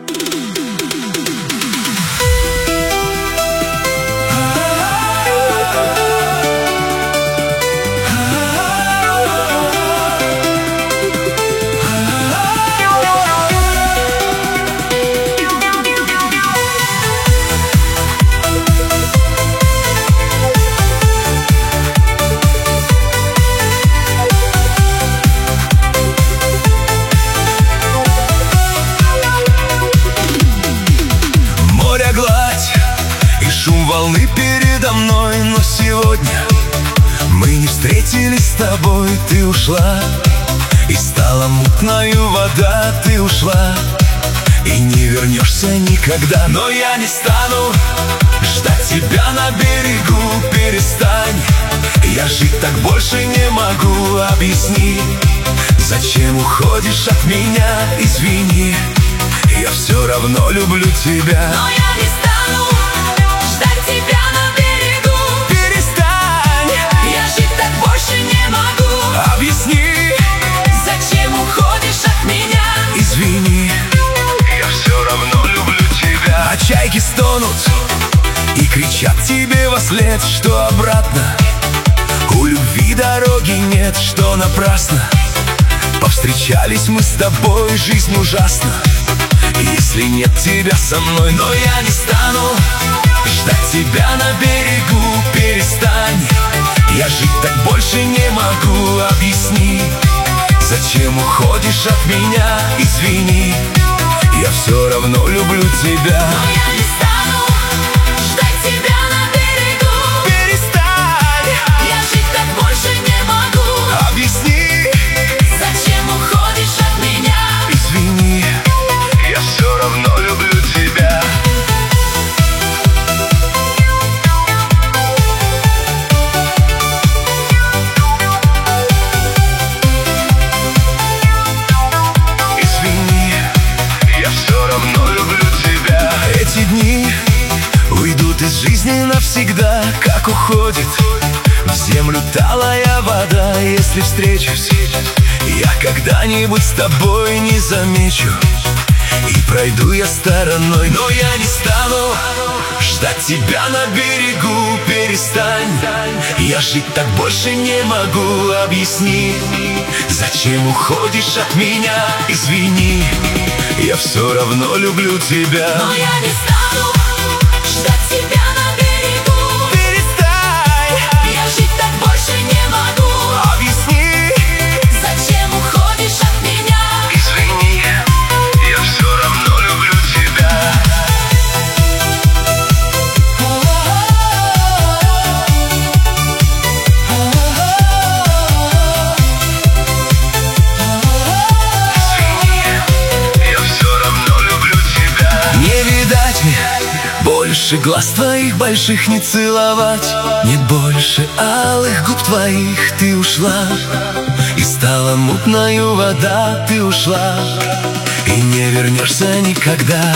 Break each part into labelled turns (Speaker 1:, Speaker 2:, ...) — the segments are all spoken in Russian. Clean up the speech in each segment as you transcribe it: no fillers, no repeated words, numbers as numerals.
Speaker 1: Волны передо мной, но сегодня мы не встретились с тобой. Ты ушла, и стала мутною вода. Ты ушла, и не вернешься никогда. Но я не стану ждать тебя на берегу. Перестань, я жить так больше не могу. Объясни, зачем уходишь от меня? Извини, я все равно люблю тебя.
Speaker 2: Но я не стану ждать тебя на берегу.
Speaker 1: Перестань,
Speaker 2: я жить так больше не могу.
Speaker 1: Объясни,
Speaker 2: зачем уходишь от меня?
Speaker 1: Извини, я все равно люблю тебя. А чайки стонут и кричат тебе вослед, что обратно у любви дороги нет, что напрасно повстречались мы с тобой, жизнь ужасна, если нет тебя со мной. Но я не стану ждать тебя на берегу. Перестань, я жить так больше не могу. Объясни, зачем уходишь от меня? Извини, я все равно люблю тебя.
Speaker 2: Но я не стану ждать тебя на берегу.
Speaker 1: Перестань,
Speaker 2: я жить так больше не могу.
Speaker 1: Объясни,
Speaker 2: зачем уходишь от меня?
Speaker 1: Извини, я все равно люблю тебя. Извини, я все равно люблю тебя. Эти дни уйдут из жизни навсегда, как уходит в землю талая вода. Если встречусь я когда-нибудь с тобой, не замечу, и пройду я стороной. Но я не стану ждать тебя на берегу. Перестань, я жить так больше не могу. Объясни, зачем уходишь от меня? Извини, я все равно люблю тебя.
Speaker 2: Но я не стану ждать тебя на берегу.
Speaker 1: Перестань,
Speaker 2: я жить так больше не могу.
Speaker 1: Объясни,
Speaker 2: зачем уходишь от меня?
Speaker 1: Извини, я все равно люблю тебя. Я все равно люблю тебя. Не видать мне больше глаз твоих больших, не целовать. Нет больше алых губ твоих. Ты ушла, и стала мутною вода. Ты ушла, и не вернешься никогда.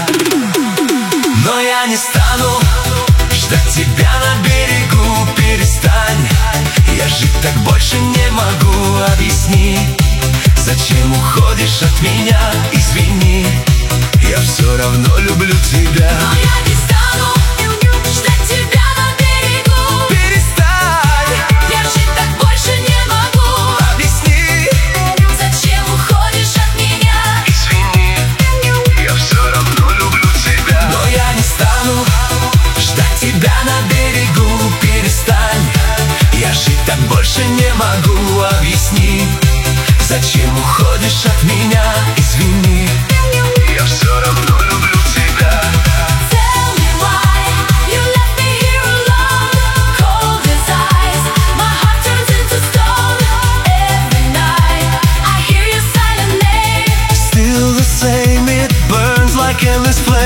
Speaker 1: Но я не стану ждать тебя на берегу. Перестань, я жить так больше не могу. Объясни, зачем уходишь от меня? Извини, я все равно люблю тебя.
Speaker 2: Но я не стану ждать тебя на берегу.
Speaker 1: Перестань,
Speaker 2: я жить так больше не могу.
Speaker 1: Объясни,
Speaker 2: зачем уходишь от меня?
Speaker 1: Извини, я все равно люблю тебя. Но я не стану ждать тебя на берегу. Перестань, я жить так больше не могу. Объясни, зачем уходишь от меня? Извини, я все равно люблю тебя.
Speaker 2: Tell me why you left me here alone. Cold as ice, my heart turns into stone. Every night I hear your silent name.
Speaker 1: Still the same, it burns like endless flame.